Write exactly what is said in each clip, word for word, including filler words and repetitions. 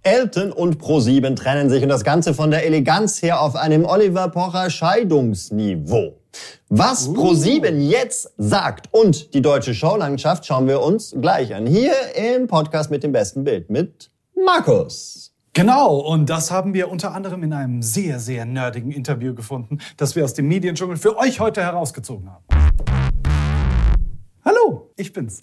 Elton und ProSieben trennen sich und das Ganze von der Eleganz her auf einem Oliver Pocher Scheidungsniveau. Was uh. ProSieben jetzt sagt und die deutsche Showlandschaft schauen wir uns gleich an. Hier im Podcast mit dem besten Bild mit Markus. Genau, und das haben wir unter anderem in einem sehr, sehr nerdigen Interview gefunden, das wir aus dem Mediendschungel für euch heute herausgezogen haben. Hallo, ich bin's.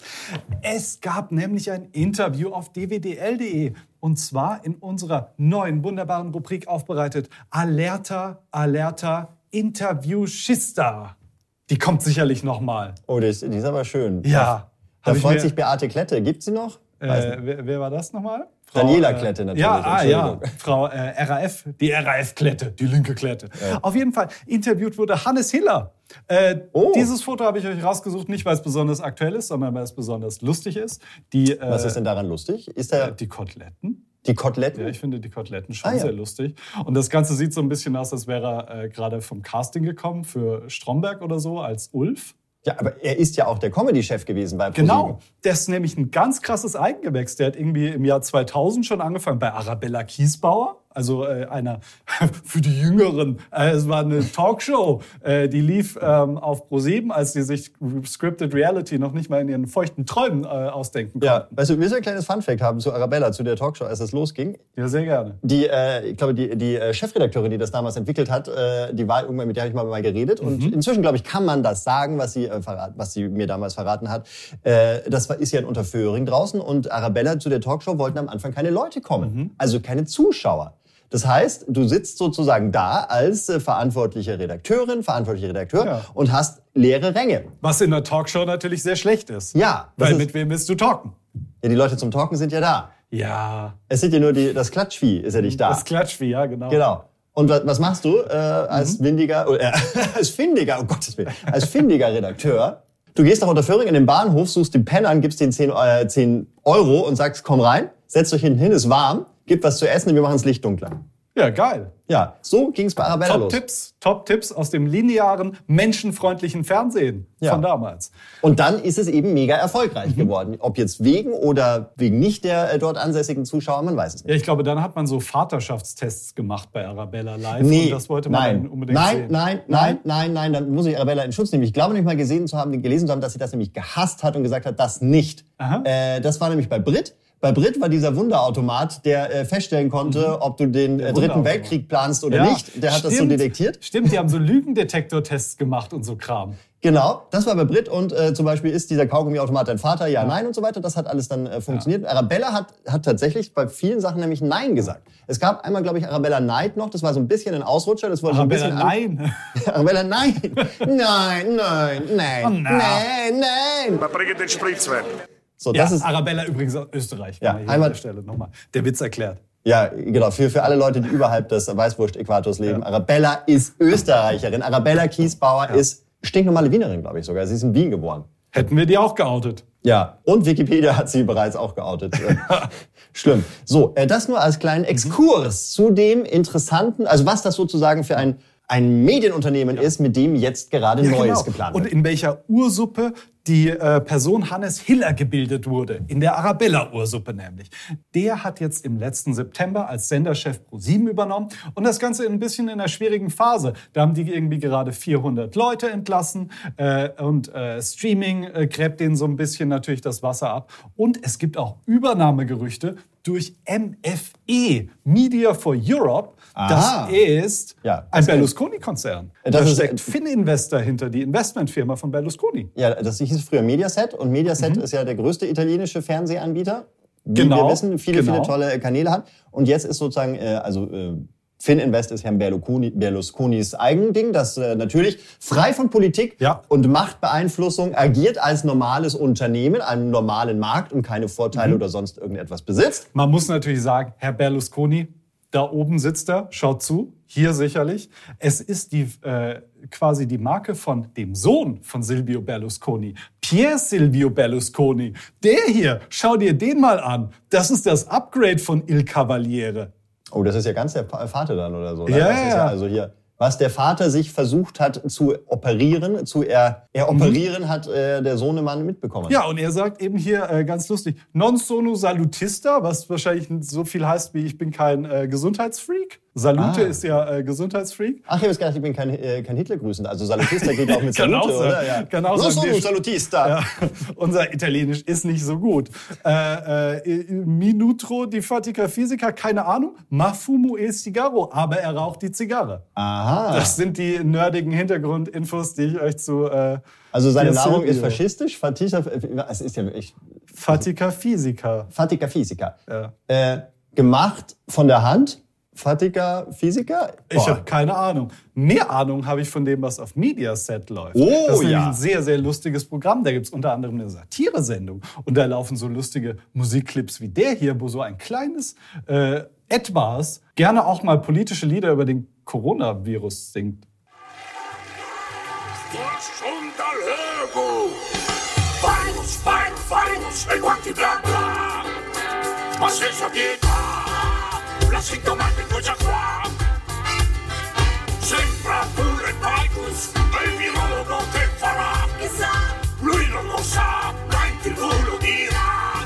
Es gab nämlich ein Interview auf d w d l punkt d e und zwar in unserer neuen wunderbaren Rubrik aufbereitet Alerta, Alerta, Interviewschista. Die kommt sicherlich nochmal. Oh, die ist, die ist aber schön. Ja. Da freut sich Beate Klette. Gibt's sie noch? Äh, wer, wer war das nochmal? Frau, Daniela Klette natürlich. Ja, ah, ja. Frau äh, R A F, die R A F-Klette, die linke Klette. Ja. Auf jeden Fall interviewt wurde Hannes Hiller. Äh, oh. Dieses Foto habe ich euch rausgesucht, nicht weil es besonders aktuell ist, sondern weil es besonders lustig ist. Die, äh, Was ist denn daran lustig? Ist der die Koteletten. Die Koteletten? Ja, ich finde die Koteletten schon ah, ja. sehr lustig. Und das Ganze sieht so ein bisschen aus, als wäre er äh, gerade vom Casting gekommen für Stromberg oder so als Ulf. Ja, aber er ist ja auch der Comedy-Chef gewesen bei ProSieben. Genau, das ist nämlich ein ganz krasses Eigengewächs. Der hat irgendwie im Jahr zweitausend schon angefangen bei Arabella Kiesbauer. Also äh, einer für die Jüngeren. Äh, es war eine Talkshow, äh, die lief ähm, auf ProSieben, als die sich Scripted Reality noch nicht mal in ihren feuchten Träumen äh, ausdenken konnten. Ja, weißt du, wir so ein kleines Funfact haben zu Arabella, zu der Talkshow, als es losging. Ja, sehr gerne. Die, äh, ich glaube, die, die Chefredakteurin, die das damals entwickelt hat, äh, die war irgendwann, mit der habe ich mal, mal geredet. Mhm. Und inzwischen, glaube ich, kann man das sagen, was sie, äh, verrat, was sie mir damals verraten hat. Äh, das war, ist ja in Unterföhring draußen und Arabella zu der Talkshow wollten am Anfang keine Leute kommen. Mhm. Also keine Zuschauer. Das heißt, du sitzt sozusagen da als äh, verantwortliche Redakteurin, verantwortliche Redakteur ja. und hast leere Ränge. Was in der Talkshow natürlich sehr schlecht ist. Ja. Weil ist, mit wem willst du talken? Ja, die Leute zum Talken sind ja da. Ja. Es sind ja nur die, das Klatschvieh ist ja nicht da. Das Klatschvieh, ja, genau. Genau. Und was, was machst du äh, als mhm. windiger, äh, als findiger, oh Gottes Willen, als findiger Redakteur? Du gehst nach Unterföhring in den Bahnhof, suchst den Pennern, gibst denen zehn Euro und sagst, komm rein, setzt euch hinten hin, ist warm. Gib was zu essen und wir machen das Licht dunkler. Ja, geil. Ja, so ging's bei Arabella Top los. Tipps, Top-Tipps aus dem linearen, menschenfreundlichen Fernsehen ja. von damals. Und dann ist es eben mega erfolgreich mhm. geworden. Ob jetzt wegen oder wegen nicht der äh, dort ansässigen Zuschauer, man weiß es nicht. Ja, ich glaube, dann hat man so Vaterschaftstests gemacht bei Arabella Live. Nee, und das wollte man nein, dann unbedingt nein, sehen. Nein, nein, nein, nein, dann muss ich Arabella in Schutz nehmen. Ich glaube nämlich mal gesehen zu haben, gelesen zu haben, dass sie das nämlich gehasst hat und gesagt hat, das nicht. Äh, das war nämlich bei Brit. Bei Brit war dieser Wunderautomat, der äh, feststellen konnte, mhm. ob du den äh, Dritten Weltkrieg planst oder ja, nicht. Der hat stimmt, das so detektiert. Stimmt, die haben so Lügendetektortests gemacht und so Kram. Genau, das war bei Brit und äh, zum Beispiel ist dieser Kaugummiautomat dein Vater, ja, ja, nein und so weiter. Das hat alles dann äh, funktioniert. Ja. Arabella hat, hat tatsächlich bei vielen Sachen nämlich Nein gesagt. Es gab einmal, glaube ich, Arabella Night noch. Das war so ein bisschen ein Ausrutscher. Das wurde Arabella so ein bisschen Nein. Arabella Nein. Nein, nein, nein, oh, no. nein, nein. Da bringt den Spritzwein. So, das ja, ist Arabella übrigens aus Österreich. Ja, hier an der Stelle nochmal. Der Witz erklärt. Ja, genau. Für, für alle Leute, die überhalb des Weißwurst-Äquators leben. Ja. Arabella ist Österreicherin. Arabella Kiesbauer ja. ist stinknormale Wienerin, glaube ich sogar. Sie ist in Wien geboren. Hätten wir die auch geoutet. Ja, und Wikipedia hat sie bereits auch geoutet. Schlimm. So, das nur als kleinen Exkurs mhm. zu dem interessanten, also was das sozusagen für ein, ein Medienunternehmen ja. ist, mit dem jetzt gerade ja, Neues genau. geplant wird. Und in welcher Ursuppe die äh, Person Hannes Hiller gebildet wurde. In der Arabella-Ursuppe nämlich. Der hat jetzt im letzten September als Senderchef ProSieben übernommen und das Ganze ein bisschen in einer schwierigen Phase. Da haben die irgendwie gerade vierhundert Leute entlassen äh, und äh, Streaming äh, gräbt denen so ein bisschen natürlich das Wasser ab. Und es gibt auch Übernahmegerüchte durch M F E, Media for Europe. Aha. Das ist ja, ein Berlusconi-Konzern. Da steckt Fininvestor hinter, die Investmentfirma von Berlusconi. Ja, das hieß früher Mediaset und Mediaset mhm. ist ja der größte italienische Fernsehanbieter, wie genau, wir wissen, viele, genau. viele tolle Kanäle hat. Und jetzt ist sozusagen, äh, also äh, Fininvest ist Herrn Berlusconi, Berlusconis Eigending, das äh, natürlich frei von Politik ja. und Machtbeeinflussung agiert als normales Unternehmen, einen normalen Markt und keine Vorteile mhm. oder sonst irgendetwas besitzt. Man muss natürlich sagen, Herr Berlusconi, da oben sitzt er, schaut zu, hier sicherlich. Es ist die äh, quasi die Marke von dem Sohn von Silvio Berlusconi, Pier Silvio Berlusconi. Der hier, schau dir den mal an. Das ist das Upgrade von Il Cavaliere. Oh, das ist ja ganz der Vater dann oder so. Ne? Ja, das ist ja. ja also hier was der Vater sich versucht hat zu operieren, zu er, er operieren, mhm. hat äh, der Sohnemann mitbekommen. Ja, und er sagt eben hier äh, ganz lustig, non sono salutista, was wahrscheinlich so viel heißt wie ich bin kein äh, Gesundheitsfreak. Salute ah. ist ja äh, Gesundheitsfreak. Ach, ich habe jetzt gedacht, ich bin kein, äh, kein Hitler-Grüßender. Also Salutista geht auch mit Salute, oder? Ja. Kann auch non sagen, sono salutista. Ja, unser Italienisch ist nicht so gut. Äh, äh, minutro di fatica fisica, keine Ahnung. Ma fumo e cigarro, aber er raucht die Zigarre. Aha. Das sind die nerdigen Hintergrundinfos, die ich euch zu... Äh, also seine Nahrung ist faschistisch? Fatica, es ist ja wirklich... Fatica fisica. Fatica fisica. Ja. Äh, gemacht von der Hand? Fatica Physica? Boah. Ich habe keine Ahnung. Mehr Ahnung habe ich von dem, was auf Mediaset läuft. Oh, das ist ja. ein sehr, sehr lustiges Programm. Da gibt's unter anderem eine Satire-Sendung. Und da laufen so lustige Musikclips wie der hier, wo so ein kleines äh, Etwas gerne auch mal politische Lieder über den Coronavirus singt. Virus, virus, virus, e guanti bla bla. Ma senza pietà. La sintomatico già qua. Sembra pure il virus, è il virologo che farà. Lui non lo sa, ma in tivù lo dirà.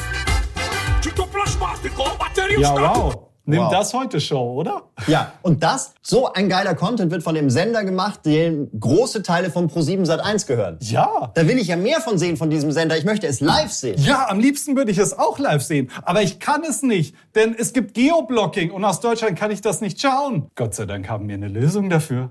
Cytoplasmatico, batterio. Ja, wow. Nimm Wow. das heute Show, oder? Ja, und das, so ein geiler Content wird von dem Sender gemacht, dem große Teile von ProSieben Sat eins gehören. Ja. Da will ich ja mehr von sehen von diesem Sender. Ich möchte es live sehen. Ja, am liebsten würde ich es auch live sehen. Aber ich kann es nicht, denn es gibt Geoblocking und aus Deutschland kann ich das nicht schauen. Gott sei Dank haben wir eine Lösung dafür.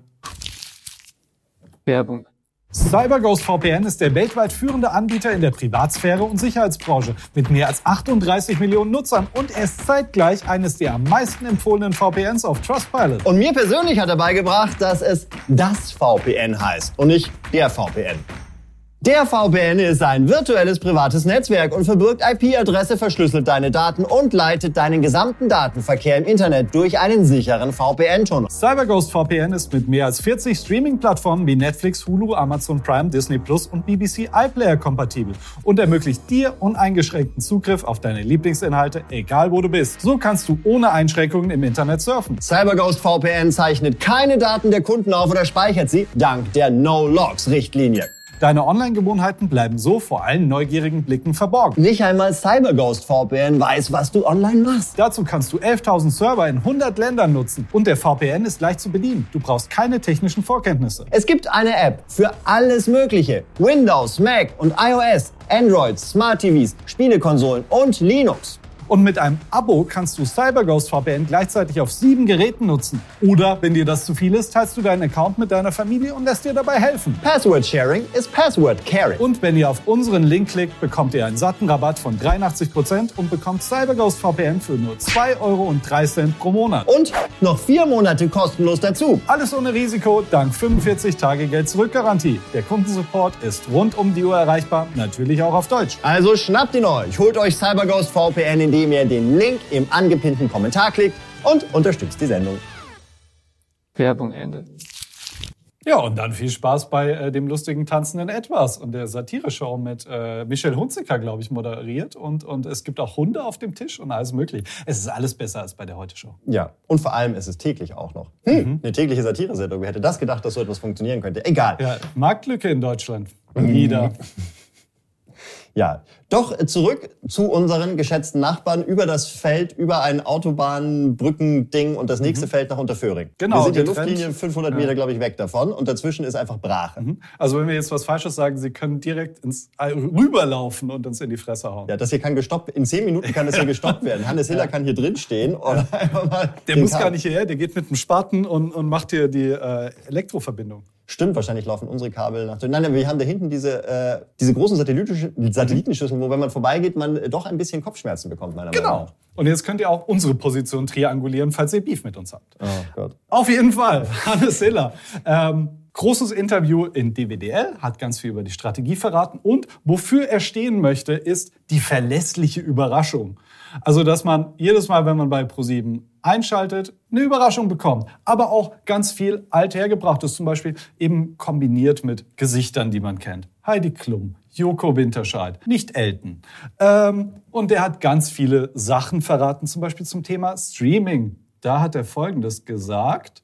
Werbung. CyberGhost V P N ist der weltweit führende Anbieter in der Privatsphäre und Sicherheitsbranche mit mehr als achtunddreißig Millionen Nutzern und er ist zeitgleich eines der am meisten empfohlenen V P Ns auf Trustpilot. Und mir persönlich hat er beigebracht, dass es das V P N heißt und nicht der V P N. Der V P N ist ein virtuelles privates Netzwerk und verbirgt I P-Adresse, verschlüsselt deine Daten und leitet deinen gesamten Datenverkehr im Internet durch einen sicheren V P N-Tunnel. CyberGhost V P N ist mit mehr als vierzig Streaming-Plattformen wie Netflix, Hulu, Amazon Prime, Disney Plus und B B C iPlayer kompatibel und ermöglicht dir uneingeschränkten Zugriff auf deine Lieblingsinhalte, egal wo du bist. So kannst du ohne Einschränkungen im Internet surfen. CyberGhost V P N zeichnet keine Daten der Kunden auf oder speichert sie, dank der No-Logs-Richtlinie. Deine Online-Gewohnheiten bleiben so vor allen neugierigen Blicken verborgen. Nicht einmal CyberGhost V P N weiß, was du online machst. Dazu kannst du elftausend Server in hundert Ländern nutzen. Und der V P N ist leicht zu bedienen. Du brauchst keine technischen Vorkenntnisse. Es gibt eine App für alles Mögliche. Windows, Mac und iOS, Android, Smart T Vs, Spielekonsolen und Linux. Und mit einem Abo kannst du CyberGhost V P N gleichzeitig auf sieben Geräten nutzen. Oder, wenn dir das zu viel ist, teilst du deinen Account mit deiner Familie und lässt dir dabei helfen. Password Sharing ist Password Caring. Und wenn ihr auf unseren Link klickt, bekommt ihr einen satten Rabatt von dreiundachtzig Prozent und bekommt CyberGhost V P N für nur zwei Euro und drei Cent pro Monat. Und noch vier Monate kostenlos dazu. Alles ohne Risiko, dank fünfundvierzig Tage Geld-Zurück-Garantie. Der Kundensupport ist rund um die Uhr erreichbar, natürlich auch auf Deutsch. Also schnappt ihn euch, holt euch CyberGhost V P N, indem ihr den Link im angepinnten Kommentar klickt und unterstützt die Sendung. Werbung Ende. Ja, und dann viel Spaß bei äh, dem lustigen tanzenden Etwas und der Satire-Show mit äh, Michelle Hunziker, glaube ich, moderiert. Und, und es gibt auch Hunde auf dem Tisch und alles mögliche. Es ist alles besser als bei der Heute-Show. Ja, und vor allem ist es täglich auch noch. Hm, mhm. Eine tägliche Satire-Sendung. Wer hätte das gedacht, dass so etwas funktionieren könnte? Egal. Ja, Marktlücke in Deutschland. Wieder. Ja, doch zurück zu unseren geschätzten Nachbarn über das Feld, über ein Autobahnbrückending und das nächste mhm. Feld nach Unterföhring. Genau. Wir sind der Luftlinie fünfhundert Meter, glaube ich, weg davon und dazwischen ist einfach Brache. Mhm. Also wenn wir jetzt was Falsches sagen, Sie können direkt ins rüberlaufen und uns in die Fresse hauen. Ja, das hier kann gestoppt, in zehn Minuten kann das hier gestoppt werden. Hannes Hiller ja. kann hier drin stehen und ja. einfach mal... Der muss gar nicht hierher, der geht mit dem Spaten und, und macht hier die äh, Elektroverbindung. Stimmt, wahrscheinlich laufen unsere Kabel nach... Nein, wir haben da hinten diese, äh, diese großen Satellitenschüsseln, wo, wenn man vorbeigeht, man doch ein bisschen Kopfschmerzen bekommt, meiner genau. Meinung nach. Und jetzt könnt ihr auch unsere Position triangulieren, falls ihr Beef mit uns habt. Oh Gott. Auf jeden Fall, Hannes Hiller. Ähm, großes Interview in D W D L, hat ganz viel über die Strategie verraten. Und wofür er stehen möchte, ist die verlässliche Überraschung. Also, dass man jedes Mal, wenn man bei ProSieben einschaltet, eine Überraschung bekommt. Aber auch ganz viel althergebrachtes, zum Beispiel eben kombiniert mit Gesichtern, die man kennt. Heidi Klum, Joko Winterscheid, nicht Elton. Ähm, und der hat ganz viele Sachen verraten, zum Beispiel zum Thema Streaming. Da hat er Folgendes gesagt.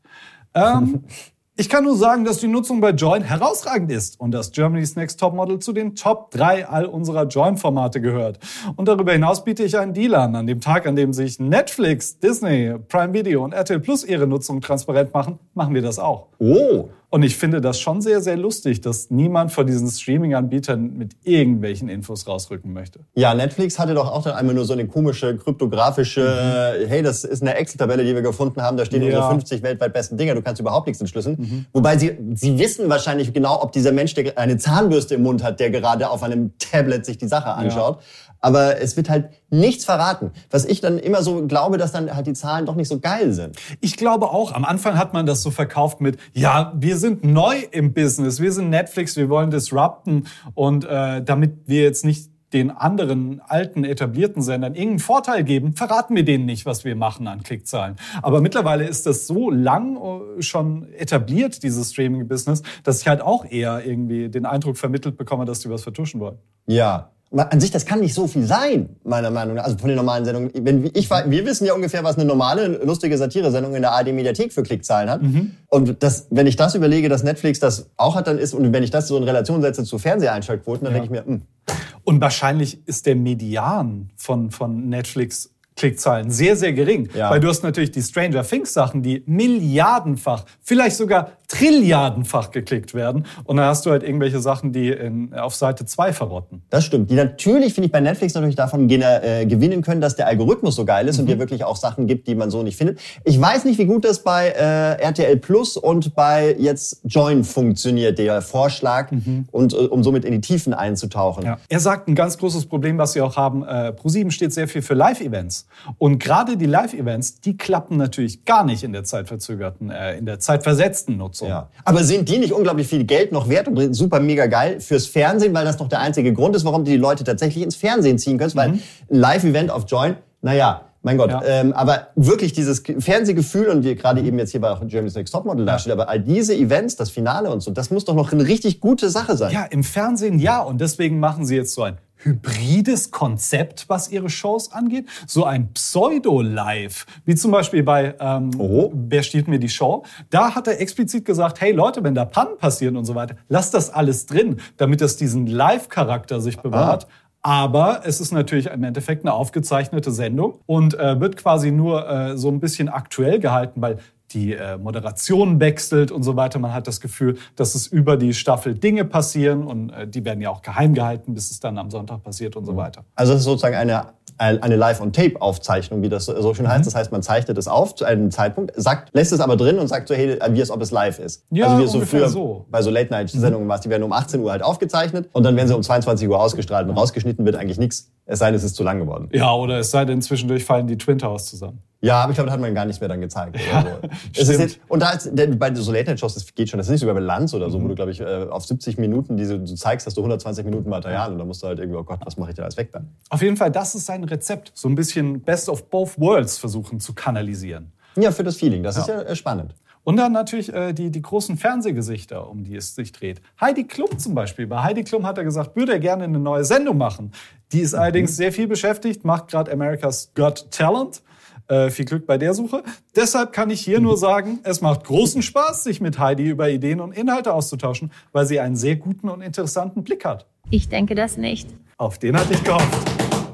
Ähm, ich kann nur sagen, dass die Nutzung bei Join herausragend ist und dass Germany's Next Topmodel zu den Top drei all unserer Join-Formate gehört. Und darüber hinaus biete ich einen Deal an. An dem Tag, an dem sich Netflix, Disney, Prime Video und R T L Plus ihre Nutzung transparent machen, machen wir das auch. Oh. Und ich finde das schon sehr, sehr lustig, dass niemand von diesen Streaming-Anbietern mit irgendwelchen Infos rausrücken möchte. Ja, Netflix hatte doch auch dann einmal nur so eine komische, kryptografische, mhm. hey, das ist eine Excel-Tabelle, die wir gefunden haben, da stehen ja. unsere fünfzig weltweit besten Dinger, du kannst überhaupt nichts entschlüsseln. Mhm. Wobei sie, sie wissen wahrscheinlich genau, ob dieser Mensch, der eine Zahnbürste im Mund hat, der gerade auf einem Tablet sich die Sache anschaut. Ja. Aber es wird halt nichts verraten. Was ich dann immer so glaube, dass dann halt die Zahlen doch nicht so geil sind. Ich glaube auch, am Anfang hat man das so verkauft mit, ja, wir sind neu im Business, wir sind Netflix, wir wollen disrupten. Und äh, damit wir jetzt nicht den anderen alten etablierten Sendern irgendeinen Vorteil geben, verraten wir denen nicht, was wir machen an Klickzahlen. Aber mittlerweile ist das so lang schon etabliert, dieses Streaming-Business, dass ich halt auch eher irgendwie den Eindruck vermittelt bekomme, dass die was vertuschen wollen. Ja. An sich, das kann nicht so viel sein, meiner Meinung nach. Also von den normalen Sendungen. Wenn ich, wir wissen ja ungefähr, was eine normale, lustige Satire-Sendung in der A R D-Mediathek für Klickzahlen hat. Mhm. Und das, wenn ich das überlege, dass Netflix das auch hat, dann ist, und wenn ich das so in Relation setze zu Fernseheinschaltquoten, dann ja. denke ich mir, mh. Und wahrscheinlich ist der Median von, von Netflix Klickzahlen sehr, sehr gering. Ja. Weil du hast natürlich die Stranger Things Sachen, die milliardenfach, vielleicht sogar trilliardenfach geklickt werden. Und dann hast du halt irgendwelche Sachen, die in, auf Seite zwei verrotten. Das stimmt. Die natürlich, finde ich, bei Netflix natürlich davon äh, gewinnen können, dass der Algorithmus so geil ist mhm. und dir wirklich auch Sachen gibt, die man so nicht findet. Ich weiß nicht, wie gut das bei äh, R T L Plus und bei jetzt Join funktioniert, der Vorschlag, mhm. und äh, um somit in die Tiefen einzutauchen. Ja. Er sagt, ein ganz großes Problem, was sie auch haben, äh, ProSieben steht sehr viel für Live-Events. Und gerade die Live-Events, die klappen natürlich gar nicht in der zeitverzögerten, äh, in der zeitversetzten Nutzung. Ja. Aber sind die nicht unglaublich viel Geld noch wert und super mega geil fürs Fernsehen, weil das doch der einzige Grund ist, warum du die Leute tatsächlich ins Fernsehen ziehen kannst? Mhm. Weil ein Live-Event auf Join, naja, mein Gott, ja. ähm, aber wirklich dieses Fernsehgefühl und die, gerade eben jetzt hier bei Germany's Next Topmodel dasteht, aber all diese Events, das Finale und so, das muss doch noch eine richtig gute Sache sein. Ja, im Fernsehen ja, und deswegen machen sie jetzt so ein hybrides Konzept, was ihre Shows angeht. So ein Pseudo-Live, wie zum Beispiel bei ähm, oh. Wer stiehlt mir die Show? Da hat er explizit gesagt, hey Leute, wenn da Pannen passieren und so weiter, lasst das alles drin, damit das diesen Live-Charakter sich bewahrt. Ah. Aber es ist natürlich im Endeffekt eine aufgezeichnete Sendung und äh, wird quasi nur äh, so ein bisschen aktuell gehalten, weil die äh, Moderation wechselt und so weiter. Man hat das Gefühl, dass es über die Staffel Dinge passieren und äh, die werden ja auch geheim gehalten, bis es dann am Sonntag passiert und so weiter. Also es ist sozusagen eine, eine Live-on-Tape-Aufzeichnung, wie das so schön heißt. Das heißt, man zeichnet es auf zu einem Zeitpunkt, sagt, lässt es aber drin und sagt so, hey, wie es ob es live ist. Ja, also wie es so früher so. bei so Late-Night-Sendungen war, die werden um achtzehn Uhr halt aufgezeichnet und dann werden sie um zweiundzwanzig Uhr ausgestrahlt und rausgeschnitten wird eigentlich nichts, es sei denn, es ist zu lang geworden. Ja, oder es sei denn, zwischendurch fallen die Twin Towers zusammen. Ja, aber ich glaube, da hat man gar nichts mehr dann gezeigt. Oder so. Es ist jetzt, und da ist, bei so Late-Night-Shows, das geht schon, das ist nicht so wie bei Lanz oder so, mhm. wo du, glaube ich, auf siebzig Minuten, die du zeigst, hast du hundertzwanzig Minuten Material und da musst du halt irgendwie, oh Gott, was mache ich denn alles weg dann? Auf jeden Fall, das ist sein Rezept. So ein bisschen Best of both worlds versuchen zu kanalisieren. Ja, für das Feeling, das ja. ist ja spannend. Und dann natürlich äh, die, die großen Fernsehgesichter, um die es sich dreht. Heidi Klum zum Beispiel. Bei Heidi Klum hat er gesagt, würde er gerne eine neue Sendung machen. Die ist mhm. allerdings sehr viel beschäftigt, macht gerade America's Got Talent. Äh, viel Glück bei der Suche. Deshalb kann ich hier nur sagen, es macht großen Spaß, sich mit Heidi über Ideen und Inhalte auszutauschen, weil sie einen sehr guten und interessanten Blick hat. Ich denke das nicht. Auf den hatte ich gehofft.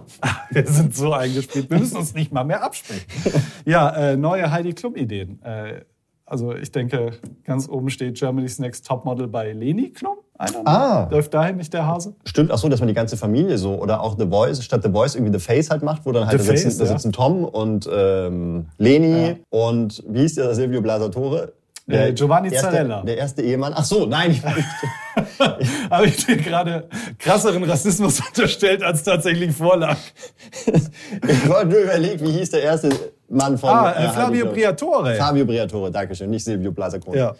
Wir sind so eingespielt, wir müssen uns nicht mal mehr absprechen. Ja, äh, neue Heidi Klum-Ideen. Äh, also ich denke, ganz oben steht Germany's Next Topmodel bei Leni Klum. Ah. Läuft dahin nicht der Hase? Stimmt, ach so, dass man die ganze Familie so, oder auch The Voice, statt The Voice irgendwie The Face halt macht, wo dann halt da sitzen, Face, da sitzen ja. Tom und ähm, Leni ja. und, wie hieß der, Silvio Blasatore? Der äh, Giovanni erste, Zarella. Der erste Ehemann. Ach so, nein, ich weiß nicht. Habe ich dir gerade krasseren Rassismus unterstellt, als tatsächlich vorlag. Ich wollte nur überlegen, wie hieß der erste Mann von... Ah, äh, Flavio Briatore. Fabio Briatore, danke schön, nicht Silvio Blasacone. Ja.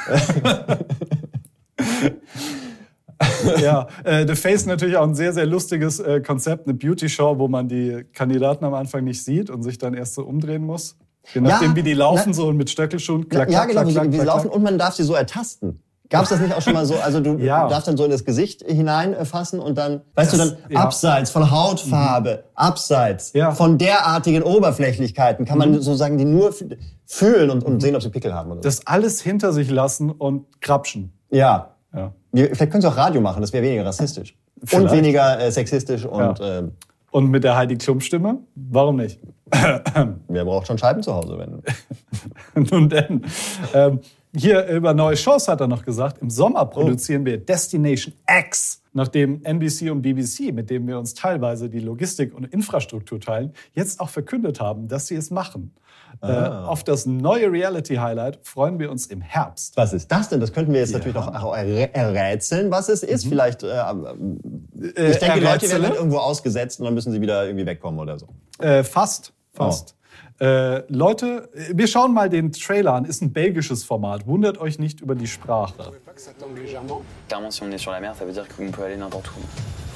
Ja, äh, The Face natürlich auch ein sehr, sehr lustiges äh, Konzept, eine Beauty-Show, wo man die Kandidaten am Anfang nicht sieht und sich dann erst so umdrehen muss. Je nachdem, ja, wie die laufen, na, so und mit Stöckelschuhen, klack, Ja, klack, genau, klack, wie, klack, wie sie klack, laufen klack. und man darf sie so ertasten. Gab's das nicht auch schon mal so? Also du Ja. darfst dann so in das Gesicht hineinfassen und dann, weißt Das- du, dann ja. abseits von Hautfarbe, abseits Ja. von derartigen Oberflächlichkeiten kann man sozusagen die nur f- fühlen und, und sehen, ob sie Pickel haben oder so. Das alles hinter sich lassen und krapschen. Ja. Ja. Wir, vielleicht können sie auch Radio machen, das wäre weniger rassistisch. Und Vielleicht. weniger äh, sexistisch und Ja. ähm, Und mit der Heidi Klum-Stimme? Warum nicht? wer braucht schon Scheiben zu Hause, wenn. Nun denn. Ähm, hier über neue Shows hat er noch gesagt, im Sommer produzieren wir Destination X, nachdem N B C und B B C, mit denen wir uns teilweise die Logistik und Infrastruktur teilen, jetzt auch verkündet haben, dass sie es machen. Äh, auf das neue Reality-Highlight freuen wir uns im Herbst. Was ist das denn? Das könnten wir jetzt Ja. natürlich noch auch errä- errätseln, was es ist. Vielleicht, äh, Äh, ich denke, die Leute errätsele? werden dann irgendwo ausgesetzt und dann müssen sie wieder irgendwie wegkommen oder so. Äh, fast, fast. Äh, Leute, wir schauen mal den Trailer an. Ist ein belgisches Format. Wundert euch nicht über die Sprache. Clairement, si on est sur la mer, ça veut dire qu'on peut aller n'importe où.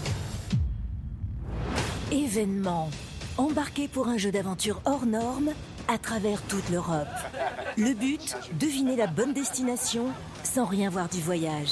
Événement. Embarqué pour un jeu d'aventure hors norme à travers toute l'Europe. Le but, deviner la bonne destination sans rien voir du voyage.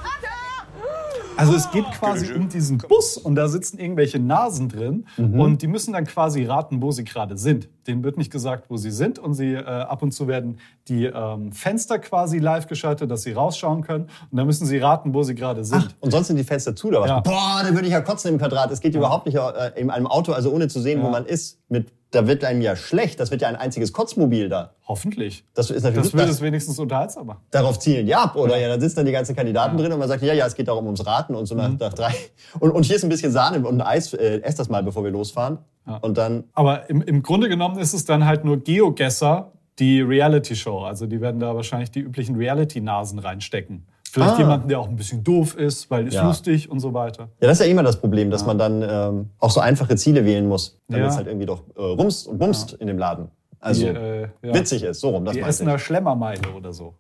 Also es geht quasi um diesen Bus und da sitzen irgendwelche Nasen drin und die müssen dann quasi raten, wo sie gerade sind. Denen wird nicht gesagt, wo sie sind und sie äh, ab und zu werden die ähm, Fenster quasi live geschaltet, dass sie rausschauen können und dann müssen sie raten, wo sie gerade sind. Und sonst sind die Fenster zu oder was? Ja. Boah, da würde ich ja kotzen im Quadrat. Es geht überhaupt nicht äh, in einem Auto, also ohne zu sehen, wo Ja. man ist. Mit, da wird einem ja schlecht. Das wird ja ein einziges Kotzmobil da. Hoffentlich. Das ist natürlich Das würde das, es wenigstens unterhaltsamer. darauf zielen die ab. Oder ja, da sitzen dann die ganzen Kandidaten drin und man sagt, ja, ja, es geht darum ums Raten und so nach, nach drei. Und, und hier ist ein bisschen Sahne und ein Eis. Äh, ess das mal, bevor wir losfahren. Und dann, Aber im, im Grunde genommen ist es dann halt nur GeoGuessr, die Reality-Show. Also die werden da wahrscheinlich die üblichen Reality-Nasen reinstecken. Vielleicht Ah. jemanden, der auch ein bisschen doof ist, weil ist Ja. lustig und so weiter. ja, das ist ja immer das Problem, dass man dann ähm, auch so einfache Ziele wählen muss, damit Ja. es halt irgendwie doch äh, rumst und bumst in dem Laden. Also Die, äh, ja. witzig ist, so rum, das Die meinte ich. Essener Schlemmermeile oder so.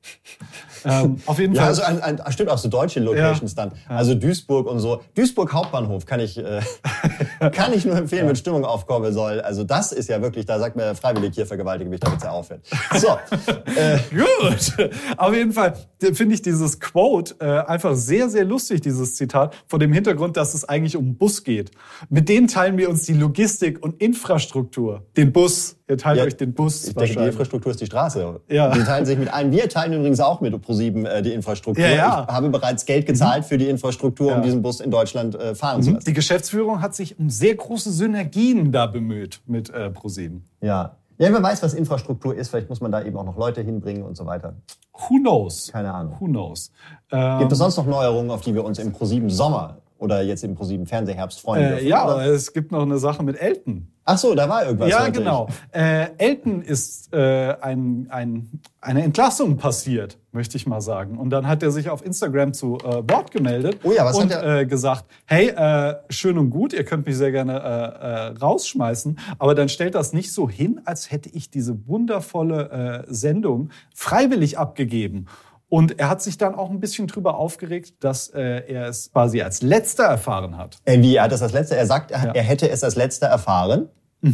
ähm, auf jeden Ja, Fall. also ein, ein, stimmt auch so deutsche Locations Ja. dann. Also Duisburg und so. Duisburg Hauptbahnhof kann ich, äh, kann ich nur empfehlen, wenn Stimmung aufkommen soll. Also das ist ja wirklich, da sagt mir freiwillig hier vergewaltige mich, damit es ja aufhört. So, äh, Gut. Auf jeden Fall finde ich dieses Quote äh, einfach sehr, sehr lustig, dieses Zitat, vor dem Hintergrund, dass es eigentlich um einen Bus geht. Mit denen teilen wir uns die Logistik und Infrastruktur. Den Bus. Ihr teilt ja, euch den Bus ich denke, die wahrscheinlich. Infrastruktur ist die Straße. Ja. Die teilen sich mit allen. Wir teilen übrigens auch mit ProSieben äh, die Infrastruktur. Ja, ja. Ich habe bereits Geld gezahlt für die Infrastruktur, Ja. um diesen Bus in Deutschland äh, fahren zu lassen. Die Geschäftsführung hat sich um sehr große Synergien da bemüht mit äh, ProSieben. Ja. Ja, wer weiß, was Infrastruktur ist. Vielleicht muss man da eben auch noch Leute hinbringen und so weiter. Who knows? Keine Ahnung. Who knows? Ähm, Gibt es sonst noch Neuerungen, auf die wir uns im ProSieben Sommer oder jetzt im ProSieben Fernsehherbst freuen äh, dürfen? ja, oder? aber es gibt noch eine Sache mit Elton. Ach so, da war irgendwas. Ja, hörte genau. ich. Äh, Elton ist äh, ein, ein, eine Entlassung passiert, möchte ich mal sagen. Und dann hat er sich auf Instagram zu äh, Wort gemeldet Oh ja, was und hat er- äh, gesagt, hey, äh, schön und gut, ihr könnt mich sehr gerne äh, äh, rausschmeißen, aber dann stellt das nicht so hin, als hätte ich diese wundervolle äh, Sendung freiwillig abgegeben. Und er hat sich dann auch ein bisschen drüber aufgeregt, dass äh, er es quasi als Letzter erfahren hat. Äh, Wie, er hat das als letzter, er sagt, er, Ja. er hätte es als letzter erfahren.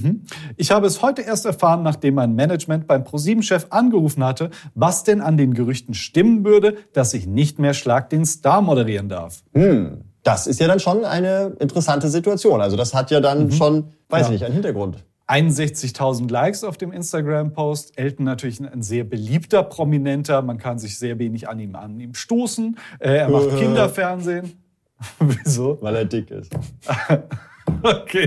Ich habe es heute erst erfahren, nachdem mein Management beim ProSieben-Chef angerufen hatte, was denn an den Gerüchten stimmen würde, dass ich nicht mehr Schlag den Star moderieren darf. Das ist ja dann schon eine interessante Situation. Also das hat ja dann schon, weiß Mhm. Ja. nicht, einen Hintergrund. einundsechzigtausend Likes auf dem Instagram-Post. Elton natürlich ein sehr beliebter Prominenter. Man kann sich sehr wenig an ihm, an ihm stoßen. Äh, er macht Äh. Kinderfernsehen. Wieso? Weil er dick ist. Okay.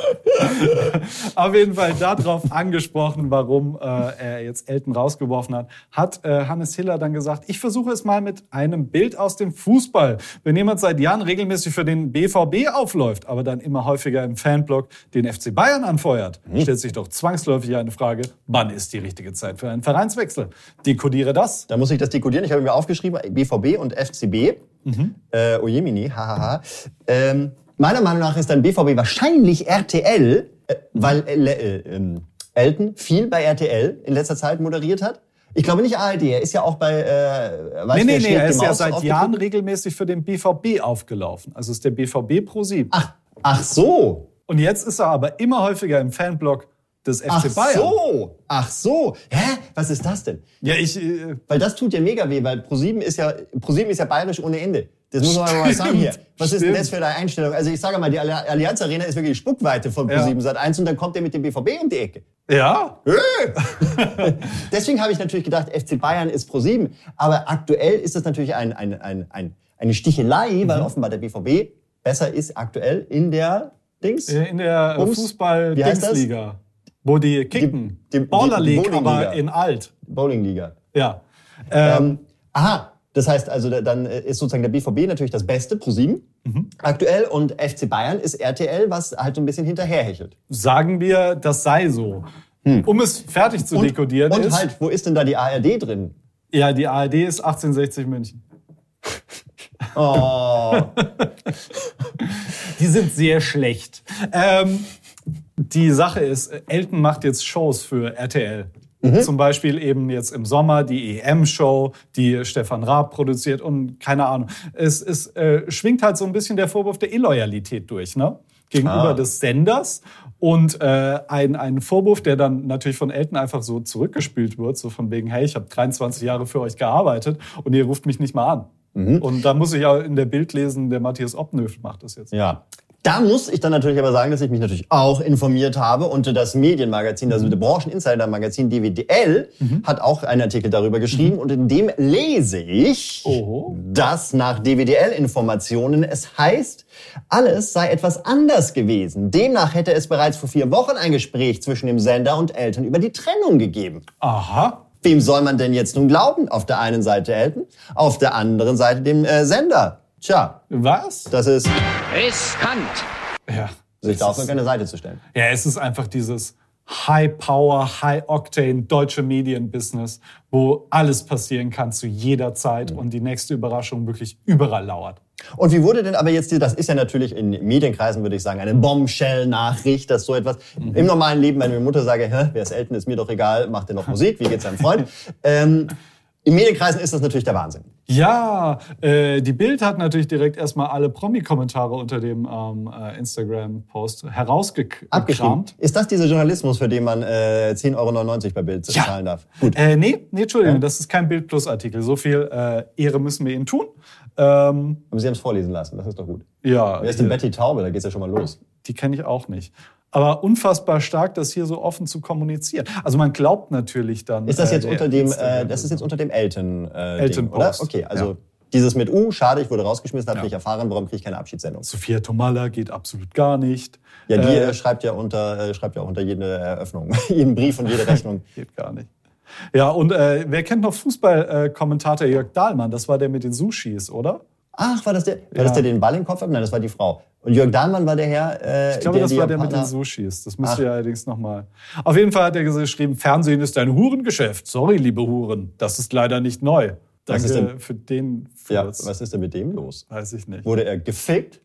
Auf jeden Fall darauf angesprochen, warum äh, er jetzt Elton rausgeworfen hat, hat äh, Hannes Hiller dann gesagt, ich versuche es mal mit einem Bild aus dem Fußball. Wenn jemand seit Jahren regelmäßig für den B V B aufläuft, aber dann immer häufiger im Fanblog den F C Bayern anfeuert, stellt sich doch zwangsläufig eine Frage, wann ist die richtige Zeit für einen Vereinswechsel? Dekodiere das. Da muss ich das dekodieren. Ich habe mir aufgeschrieben, B V B und F C B. Mhm. Äh, Ojemini, hahaha. Ähm, meiner Meinung nach ist dann B V B wahrscheinlich R T L, äh, weil äh, äh, äh, Elton viel bei R T L in letzter Zeit moderiert hat. Ich glaube nicht A R D, er ist ja auch bei... Äh, weiß Nee, nee, wer nee, steht er ist die ja Maus seit aufgetreten? Jahren regelmäßig für den B V B aufgelaufen. Also ist der B V B ProSieben. Ach, ach so. Und jetzt ist er aber immer häufiger im Fanblog des F C Ach Bayern. so, ach so. Hä? Was ist das denn? Ja, ich... Äh, Weil das tut ja mega weh, weil ProSieben ist ja, ProSieben ist ja bayerisch ohne Ende. Das muss man mal sagen hier. Was ist denn das für eine Einstellung? Also ich sage mal, die Allianz Arena ist wirklich Spuckweite von ProSieben Sat eins und dann kommt der mit dem B V B um die Ecke. Ja. Deswegen habe ich natürlich gedacht, F C Bayern ist ProSieben. Aber aktuell ist das natürlich ein, ein, ein, ein, eine Stichelei, weil mhm. offenbar der B V B besser ist aktuell in der Dings. In der Fußball-Dingsliga. Wo die kicken. Die, die, Baller League, aber in alt. Bowling-Liga. Ja. Ähm, ähm, aha. Das heißt also, dann ist sozusagen der B V B natürlich das Beste, ProSieben, mhm. aktuell. Und F C Bayern ist R T L, was halt so ein bisschen hinterherhechelt. Sagen wir, das sei so. Hm. Um es fertig zu und, dekodieren und ist... Und halt, wo ist denn da die A R D drin? Ja, die A R D ist achtzehnhundertsechzig München. Oh. Die sind sehr schlecht. Ähm, die Sache ist, Elton macht jetzt Shows für R T L. Mhm. Zum Beispiel eben jetzt im Sommer die E M-Show, die Stefan Raab produziert und keine Ahnung. Es, es äh, schwingt halt so ein bisschen der Vorwurf der Illoyalität durch, ne? Gegenüber ah. des Senders. Und äh, ein, ein Vorwurf, der dann natürlich von Elton einfach so zurückgespielt wird, so von wegen, hey, ich habe dreiundzwanzig Jahre für euch gearbeitet und ihr ruft mich nicht mal an. Mhm. Und da muss ich ja in der Bild lesen, der Matthias Obnöf macht das jetzt. Ja. Da muss ich dann natürlich aber sagen, dass ich mich natürlich auch informiert habe und das Medienmagazin, also das Brancheninsider-Magazin D W D L, mhm. hat auch einen Artikel darüber geschrieben mhm. und in dem lese ich, Oho. dass nach D W D L-Informationen es heißt, alles sei etwas anders gewesen. Demnach hätte es bereits vor vier Wochen ein Gespräch zwischen dem Sender und Elton über die Trennung gegeben. Aha. Wem soll man denn jetzt nun glauben? Auf der einen Seite Elton, auf der anderen Seite dem äh, Sender. Tja. Was? Das ist... Riskant. Ja. Sich da auf eine Seite zu stellen. Ja, es ist einfach dieses High-Power, High-Octane deutsche Medienbusiness, wo alles passieren kann zu jeder Zeit mhm. und die nächste Überraschung wirklich überall lauert. Und wie wurde denn aber jetzt, das ist ja natürlich in Medienkreisen, würde ich sagen, eine Bombshell-Nachricht, dass so etwas, mhm. im normalen Leben, wenn meine Mutter sage, hä, wer ist Elton, ist mir doch egal, macht der noch Musik, wie geht's deinem Freund? ähm, In Medienkreisen ist das natürlich der Wahnsinn. Ja, äh, die Bild hat natürlich direkt erstmal alle Promi-Kommentare unter dem ähm, äh, Instagram-Post herausgekramt. Ist das dieser Journalismus, für den man äh, zehn Euro neunundneunzig bei Bild ja. zahlen darf? Gut. Äh, nee, nee, Entschuldigung, ja. das ist kein Bild-Plus-Artikel. So viel äh, Ehre müssen wir Ihnen tun. Ähm, Aber Sie haben es vorlesen lassen, das ist doch gut. Ja. Wer ist denn Betty Taube? Da geht's ja schon mal los. Die kenne ich auch nicht. Aber unfassbar stark, das hier so offen zu kommunizieren. Also man glaubt natürlich dann... Ist das jetzt äh, unter dem, äh, das ist jetzt unter dem Elton, äh, Elton Ding, oder? Okay, also ja. dieses mit U, schade, ich wurde rausgeschmissen, habe ja. nicht erfahren, warum kriege ich keine Abschiedssendung. Sophia Tomalla geht absolut gar nicht. Ja, die äh, schreibt ja unter, äh, schreibt ja auch unter jede Eröffnung, jeden Brief und jede Rechnung. Geht gar nicht. Ja, und äh, wer kennt noch Fußballkommentator Jörg Dahlmann? Das war der mit den Sushis, oder? Ach, war das der, war ja. das der, der den Ball im Kopf hat? Nein, das war die Frau. Und Jörg Dahlmann war der Herr, äh, ich glaube, der, das war der mit den Sushis. Das müsste ja allerdings nochmal. Auf jeden Fall hat er geschrieben, Fernsehen ist ein Hurengeschäft. Sorry, liebe Huren. Das ist leider nicht neu. Danke was denn, für den Furz. Ja, was ist denn mit dem los? Weiß ich nicht. Wurde er gefickt?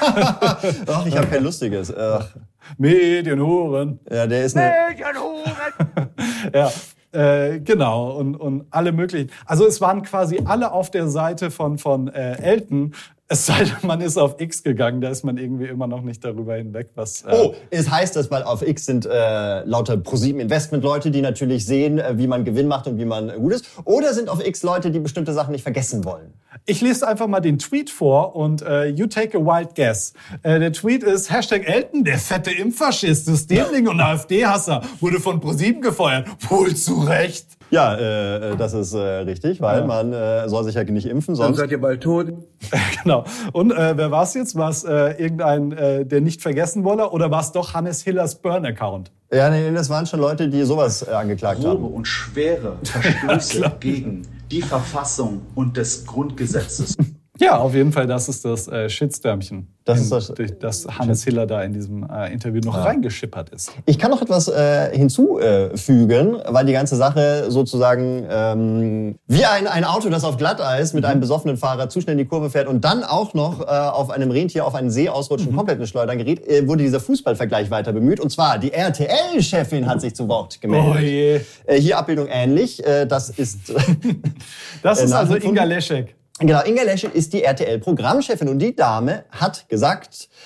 Ach, ich habe kein Lustiges. Ach. Medienhuren. Ja, der ist eine... Medienhuren. Ja. Äh, genau, und, und alle möglichen. Also es waren quasi alle auf der Seite von, von äh, Elton. Es sei denn, man ist auf X gegangen, da ist man irgendwie immer noch nicht darüber hinweg, was... Äh oh, es heißt das, weil auf X sind äh, lauter ProSieben Investment-Leute, die natürlich sehen, äh, wie man Gewinn macht und wie man gut ist. Oder sind auf X Leute, die bestimmte Sachen nicht vergessen wollen? Ich lese einfach mal den Tweet vor und äh, you take a wild guess. Äh, der Tweet ist Hashtag Elton, der fette Impffaschist, Systemling und AfD-Hasser, wurde von ProSieben gefeuert. Wohl zu Recht. Ja, äh, das ist äh, richtig, weil ja. man äh, soll sich ja nicht impfen, sonst... Dann seid ihr bald tot. Genau. Und äh, wer war es jetzt? War es äh, irgendein, äh, der nicht vergessen wolle, oder war es doch Hannes Hillers Burn-Account? Ja, nee, das waren schon Leute, die sowas äh, angeklagt Grobe haben. Und schwere Verstöße gegen die Verfassung und des Grundgesetzes. Ja, auf jeden Fall, das ist das äh, Shitstürmchen, das ist das, durch das Hannes Hiller da in diesem äh, Interview noch ja. reingeschippert ist. Ich kann noch etwas äh, hinzufügen, äh, weil die ganze Sache sozusagen ähm, wie ein, ein Auto, das auf Glatteis mit einem besoffenen Fahrer zu schnell in die Kurve fährt und dann auch noch äh, auf einem Rentier auf einen See ausrutscht und mhm. komplett ins Schleudern gerät, äh, wurde dieser Fußballvergleich weiter bemüht. Und zwar die R T L-Chefin hat sich zu Wort gemeldet. Oh je. Äh, hier Abbildung ähnlich. Äh, das ist, das ist also Inga Leschek. Genau, Inga Leschek ist die R T L-Programmchefin und die Dame hat gesagt,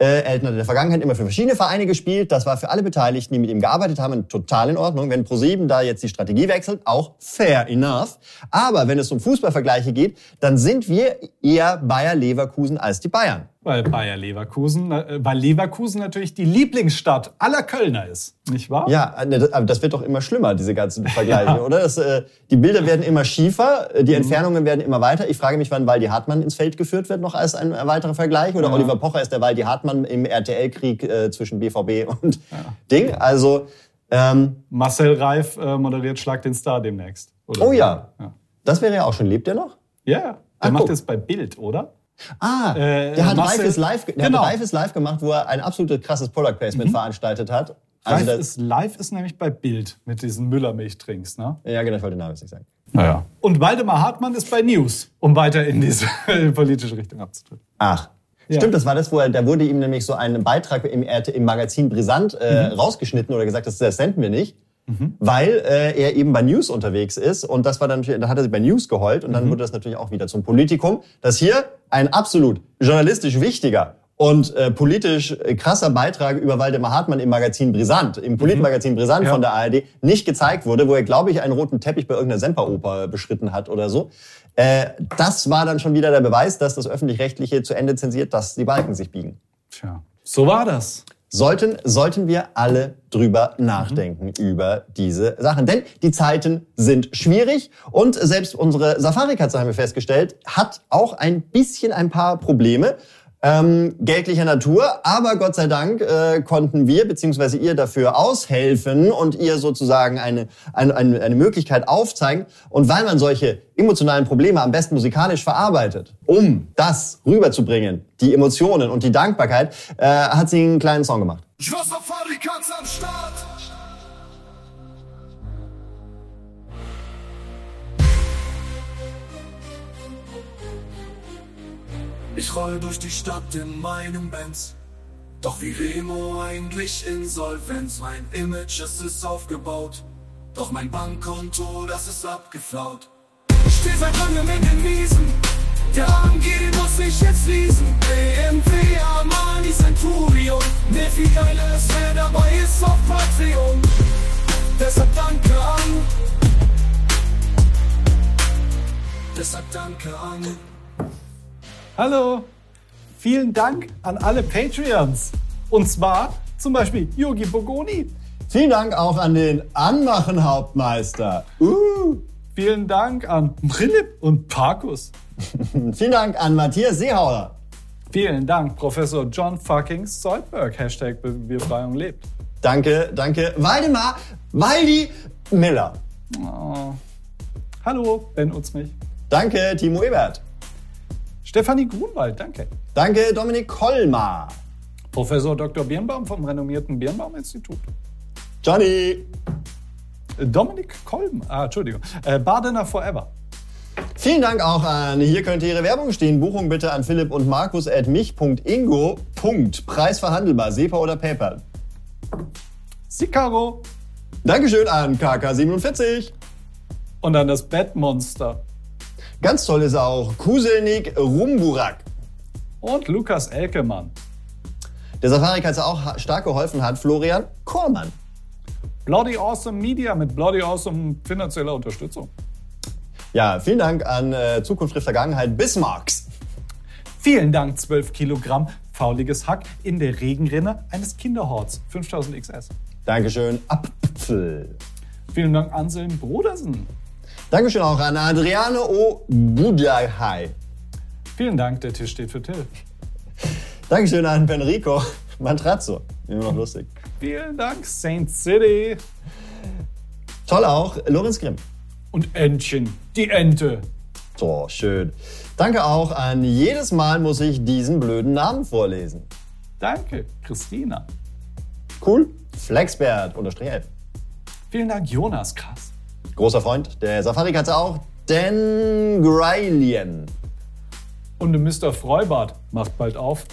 Äh, Elton hat in der Vergangenheit immer für verschiedene Vereine gespielt. Das war für alle Beteiligten, die mit ihm gearbeitet haben, total in Ordnung. Wenn ProSieben da jetzt die Strategie wechselt, auch fair enough. Aber wenn es um Fußballvergleiche geht, dann sind wir eher Bayer Leverkusen als die Bayern. Weil Bayer Leverkusen, weil Leverkusen natürlich die Lieblingsstadt aller Kölner ist, nicht wahr? Ja, aber das wird doch immer schlimmer, diese ganzen Vergleiche, ja. oder? Das, äh, die Bilder werden immer schiefer, die Entfernungen werden immer weiter. Ich frage mich, wann Waldi Hartmann ins Feld geführt wird, noch als ein weiterer Vergleich. Oder ja. Oliver Pocher ist der Waldi Hartmann im R T L-Krieg äh, zwischen B V B und ja. Ding. Also ähm, Marcel Reif äh, moderiert Schlag den Star demnächst. Oder? Oh ja. ja, das wäre ja auch schon. Lebt der noch? Ja, der Ach, macht jetzt bei Bild, oder? Ah, äh, der, hat Marcel, Reif ist live, der genau. hat Reif ist live gemacht, wo er ein absolutes krasses Product Placement mhm. veranstaltet hat. Also Reif ist live ist nämlich bei Bild mit diesen Müllermilchtrinks, ne? Ja, genau, ich wollte den Namen jetzt nicht sagen. Naja. Und Waldemar Hartmann ist bei News, um weiter in diese politische Richtung abzutreten. Ach. Ja. Stimmt, das war das, wo er, da wurde ihm nämlich so ein Beitrag im, im Magazin Brisant äh, mhm. rausgeschnitten oder gesagt, das, das senden wir nicht. Mhm. Weil äh, er eben bei News unterwegs ist und das war dann, da hat er sich bei News geheult und dann mhm. wurde das natürlich auch wieder zum Politikum, dass hier ein absolut journalistisch wichtiger und äh, politisch krasser Beitrag über Waldemar Hartmann im Magazin Brisant, im Politmagazin Brisant mhm. ja. von der A R D nicht gezeigt wurde, wo er, glaube ich, einen roten Teppich bei irgendeiner Semperoper beschritten hat oder so. Äh, das war dann schon wieder der Beweis, dass das Öffentlich-Rechtliche zu Ende zensiert, dass die Balken sich biegen. Tja, so war das. Sollten, sollten wir alle drüber nachdenken mhm. über diese Sachen. Denn die Zeiten sind schwierig und selbst unsere Safari-Katze, haben wir festgestellt, hat auch ein bisschen ein paar Probleme. Ähm, geldlicher Natur, aber Gott sei Dank äh, konnten wir bzw. ihr dafür aushelfen und ihr sozusagen eine, eine, eine Möglichkeit aufzeigen. Und weil man solche emotionalen Probleme am besten musikalisch verarbeitet, um das rüberzubringen, die Emotionen und die Dankbarkeit, äh, hat sie einen kleinen Song gemacht. Ich war Safari-Katze am Start. Ich roll durch die Stadt in meinem Benz. Doch wie Remo eigentlich Insolvenz. Mein Image, es ist aufgebaut. Doch mein Bankkonto, das ist abgeflaut. Ich steh seit langem in den Wiesen. Der A M G muss ich jetzt fließen. B M W, Armani, Centurion. Ne, viel geiles, wer dabei ist auf Patreon. Deshalb danke an. Deshalb danke an. Hallo, vielen Dank an alle Patreons. Und zwar zum Beispiel Yogi Bogoni. Vielen Dank auch an den Anmachen-Hauptmeister. Uh. Vielen Dank an Philipp und Parkus. Vielen Dank an Matthias Seehauer. Vielen Dank, Professor John fucking Zoidberg. Hashtag Befreiung lebt. Danke, danke. Waldemar, Waldi Miller. Oh. Hallo, Ben Utzmich. Danke, Timo Ebert. Stefanie Grunwald, danke. Danke, Dominik Kollmar. Professor Doktor Birnbaum vom renommierten Birnbaum-Institut. Johnny. Dominik Kolm, ah, Entschuldigung. Äh, Badener Forever. Vielen Dank auch an Hier könnte Ihre Werbung stehen. Buchung bitte an Philipp und Markus at mich punkt ingo. Preis verhandelbar, SEPA oder PayPal. Sicaro. Dankeschön an K K siebenundvierzig. Und an das Bettmonster. Ganz toll ist auch Kuselnik Rumburak. Und Lukas Elkemann. Der Safari-Katze auch stark geholfen hat, Florian Kormann. Bloody Awesome Media mit Bloody Awesome finanzieller Unterstützung. Ja, vielen Dank an äh, Zukunft trifft Vergangenheit Bismarcks. Vielen Dank, zwölf Kilogramm fauliges Hack in der Regenrinne eines Kinderhorts, fünftausend X S. Dankeschön, Apfel. Vielen Dank, Anselm Brodersen. Dankeschön auch an Adriane O. Budahai. Vielen Dank, der Tisch steht für Till. Dankeschön an Penrico Mantrazzo. Immer noch lustig. Vielen Dank, Saint City. Toll auch, Lorenz Grimm. Und Entchen, die Ente. So, schön. Danke auch an Jedes Mal muss ich diesen blöden Namen vorlesen. Danke, Christina. Cool, Flexbert unterstrich elf. Vielen Dank, Jonas, krass. Großer Freund der Safari-Katze auch, Dan Grailien. Und Mister Freubart macht bald auf.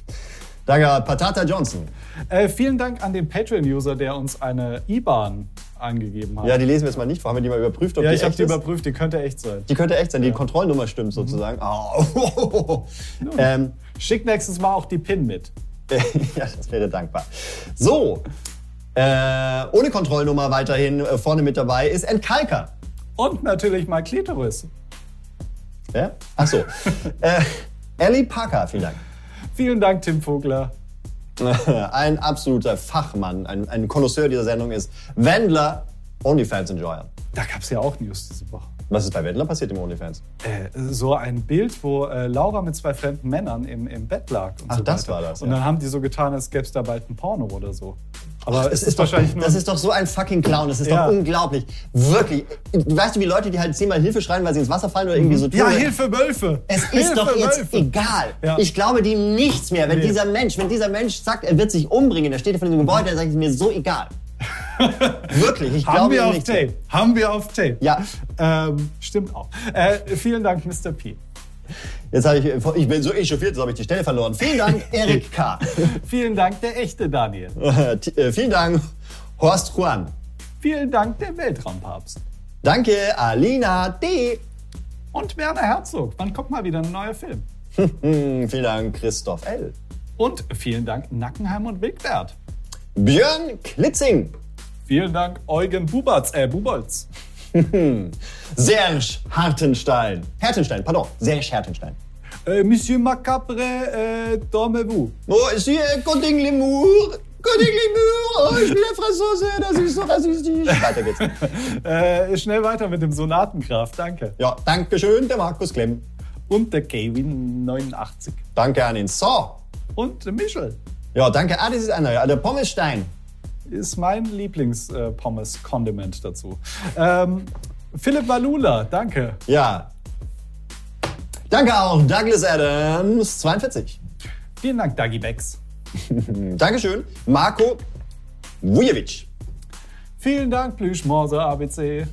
Danke, Patata Johnson. Äh, vielen Dank an den Patreon-User, der uns eine I B A N angegeben haben. Ja, die lesen wir jetzt mal nicht vor. Haben wir die mal überprüft, ob ja, die ich habe echt die ist? überprüft, die könnte echt sein. Die könnte echt sein, die Ja. Kontrollnummer stimmt sozusagen. Oh. ähm, Schick nächstes Mal auch die Pin mit. ja, das wäre dankbar. So, äh, ohne Kontrollnummer weiterhin äh, vorne mit dabei ist Entkalker. Und natürlich mal Klitoris. Ja? Ach so. äh, Ellie Parker, vielen Dank. Vielen Dank, Tim Vogler. Ein absoluter Fachmann, ein, ein Connoisseur dieser Sendung ist Wendler, OnlyFans-Enjoyer. Da gab es ja auch News diese Woche. Was ist bei Wendler passiert im OnlyFans? Äh, so ein Bild, wo äh, Laura mit zwei fremden Männern im, im Bett lag. Und Ach, so das weiter. war das, Und ja. dann haben die so getan, als gäbe es da bald ein Porno oder so. Aber Das es ist, doch, wahrscheinlich nur... das ist doch so ein fucking Clown, das ist Ja. doch unglaublich. Wirklich. Weißt du, wie Leute, die halt zehnmal Hilfe schreien, weil sie ins Wasser fallen oder irgendwie so tun? ja, Hilfe, Wölfe! Es ist Hilfe, doch jetzt Wölfe. egal. Ja. Ich glaube dem nichts mehr. Wenn Nee. dieser Mensch, wenn dieser Mensch sagt, er wird sich umbringen, der steht vor diesem Gebäude, dann sage ich, es mir so egal. Wirklich, ich Haben glaube wir ihm auf nichts Tape. mehr. Haben wir auf Tape. Ja. Ähm, stimmt auch. Äh, vielen Dank, Mister P. Jetzt habe ich, ich bin so echauffiert, jetzt habe ich die Stelle verloren. Vielen Dank, Erik K. Vielen Dank, der echte Daniel. T- äh, Vielen Dank, Horst Juan. Vielen Dank, der Weltraumpapst. Danke, Alina D. Und Werner Herzog. Wann kommt mal wieder ein neuer Film? Hm, vielen Dank, Christoph L. Und vielen Dank, Nackenheim und Wigbert. Björn Klitzing. Vielen Dank, Eugen Bubatz, äh, Bubolz. Serge Hartenstein. Hertenstein, pardon. Serge Hertenstein. Äh, Monsieur Macabre, äh, dormez-vous. Oh, ist hier Coding Limour. Coding Limour. Oh, ich bin der Franzose, das ist so rassistisch. Weiter geht's. Äh, schnell weiter mit dem Sonatenkraft, danke. Ja, danke schön, der Markus Klemm. Und der Kevin neunundachtzig. Danke an ihn. So. Und der Michel. Ja, danke. Ah, das ist ein neuer. Der Pommesstein. Ist mein Lieblings-Pommes-Condiment dazu. Ähm, Philipp Valula, danke. Ja. Danke auch Douglas Adams, zweiundvierzig. Vielen Dank, Dagi Becks. Dankeschön, Marco Vujevic. Vielen Dank, Plüschmorse A B C.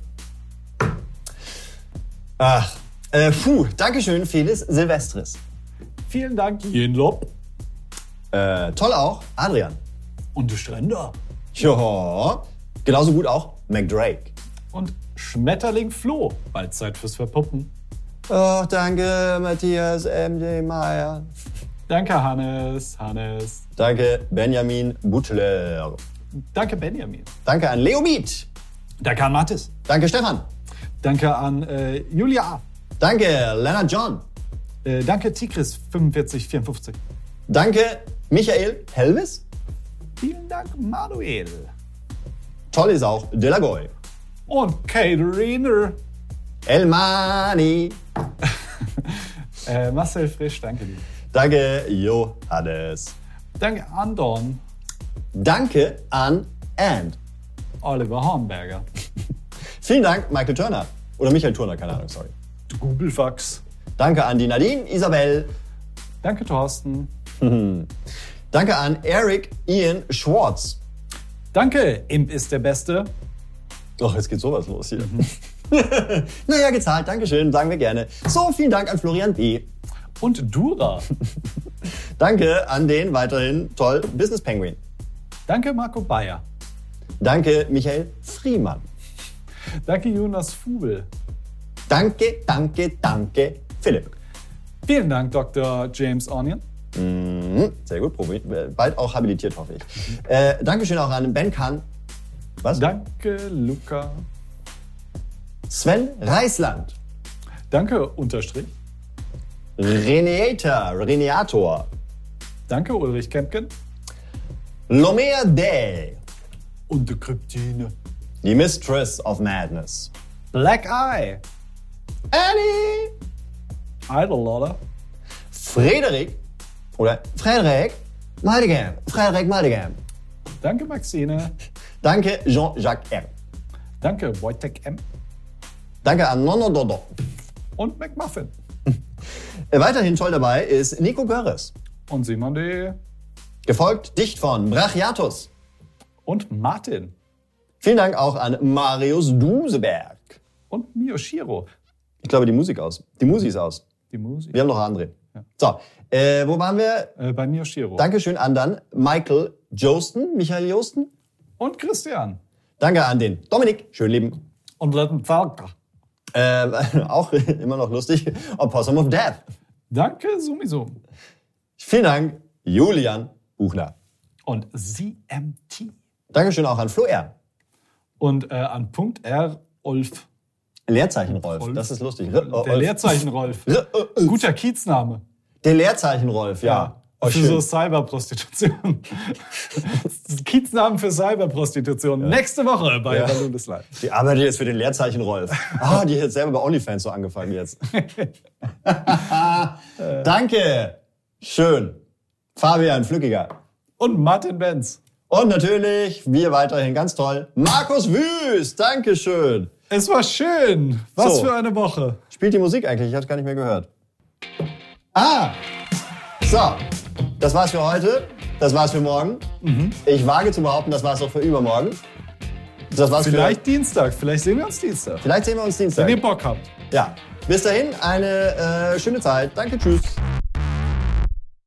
Ach, äh, puh, Dankeschön, Felix Silvestris. Vielen Dank, Jenlob. Äh, toll auch, Adrian. Und die Stränder. Ja, genauso gut auch McDrake. Und Schmetterling Flo. Bald Zeit fürs Verpuppen. Oh, danke, Matthias M J Meyer. Danke, Hannes. Hannes. Danke, Benjamin Butler. Danke, Benjamin. Danke an Leomid. Danke an Mathis. Danke, Stefan. Danke an äh, Julia A. Danke, Leonard John. Äh, danke, Tigris fünfundvierzig vierundfünfzig. Danke, Michael Helvis. Vielen Dank, Manuel. Toll ist auch Delagoy. Und Cateriner. Elmani. äh, Marcel Frisch, danke dir. Danke, Johannes. Danke, Andon. Danke an And. Oliver Hornberger. Vielen Dank, Michael Turner. Oder Michael Turner, keine Ahnung, sorry. Googlefax. Danke an die Nadine Isabel. Danke, Thorsten. Danke an Eric Ian Schwartz. Danke, Imp ist der Beste. Ach, jetzt geht sowas los hier. Naja, gezahlt, Dankeschön, sagen wir gerne. So, vielen Dank an Florian B. Und Dura. Danke an den weiterhin toll Business Penguin. Danke, Marco Bayer. Danke, Michael Friemann. Danke, Jonas Fubel. Danke, danke, danke, Philipp. Vielen Dank, Doktor James Onion. Mhm, sehr gut, Profi. Bald auch habilitiert, hoffe ich. Äh, Dankeschön auch an Ben Kahn. Was? Danke, Luca. Sven Reisland. Danke, Unterstrich. Reneator, Reneator. Danke, Ulrich Kempken. Lomea Day. Und die Kryptine. Die Mistress of Madness. Black Eye. Annie. Idlelotter. Frederik. Oder Frederik Maldegam. Frederik Maldegam. Danke, Maxine. Danke, Jean-Jacques R. Danke, Wojtek M. Danke an Nono Dodo. Und McMuffin. Äh, Weiterhin toll dabei ist Nico Görres. Und Simon D. Gefolgt dicht von Brachiatus. Und Martin. Vielen Dank auch an Marius Duseberg. Und Miyoshiro. Ich glaube, die Musik aus. Die Musik ist aus. Die Musik. Wir haben noch andere. So, äh, wo waren wir? Äh, bei Miyoshiro. Dankeschön an dann Michael Josten, Michael Josten. Und Christian. Danke an den Dominik, schön leben. Und Letten Falker. Äh, auch immer noch lustig, Opossum of Death. Danke, sowieso. Vielen Dank, Julian Buchner. Und C M T. Dankeschön auch an Flo R. Und äh, an Punkt R, Olf. Leerzeichen Rolf, Rolf. das ist lustig. R Der Leerzeichen Rolf. Guter Kiezname. Der Leerzeichen Rolf, ja. Ja. Oh, für schön. so Cyberprostitution. Kieznamen für Cyberprostitution. Ja. Nächste Woche bei Ja. Ballon des Live. Die arbeitet jetzt für den Leerzeichen Rolf. Ah, die hat jetzt selber bei OnlyFans so angefangen jetzt. Danke. Schön. Fabian Flückiger. Und Martin Benz. Und natürlich, wir weiterhin ganz toll, Markus Wüst. Dankeschön. Es war schön. Was So. für eine Woche. Spielt die Musik eigentlich? Ich habe es gar nicht mehr gehört. Ah! So, das war's für heute. Das war's für morgen. Mhm. Ich wage zu behaupten, das war's auch für übermorgen. Das war's Vielleicht für, Dienstag. Vielleicht sehen wir uns Dienstag. vielleicht sehen wir uns Dienstag. Wenn ihr Bock habt. Ja. Bis dahin, eine äh, schöne Zeit. Danke, tschüss.